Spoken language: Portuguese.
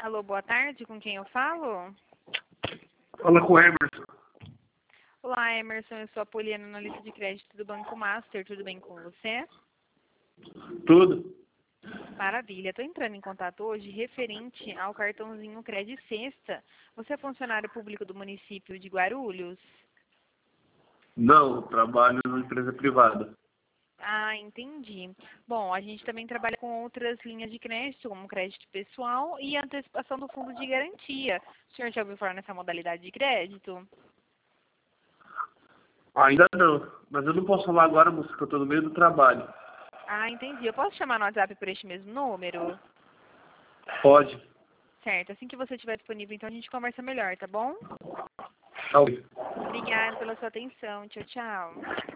Alô, boa tarde, com quem eu falo? Fala com o Emerson. Olá, Emerson, eu sou a Poliana, analista de crédito do Banco Master, tudo bem com você? Tudo? Maravilha, estou entrando em contato hoje referente ao cartãozinho Cred Sexta. Você é funcionário público do município de Guarulhos? Não, trabalho numa empresa privada. Ah, entendi. Bom, a gente também trabalha com outras linhas de crédito, como crédito pessoal e antecipação do fundo de garantia. O senhor já ouviu falar nessa modalidade de crédito? Ainda não, mas eu não posso falar agora, moça, que eu tô no meio do trabalho. Ah, entendi. Eu posso chamar no WhatsApp por este mesmo número? Pode. Certo, assim que você estiver disponível, então a gente conversa melhor, tá bom? Tchau. Obrigada pela sua atenção. Tchau, tchau.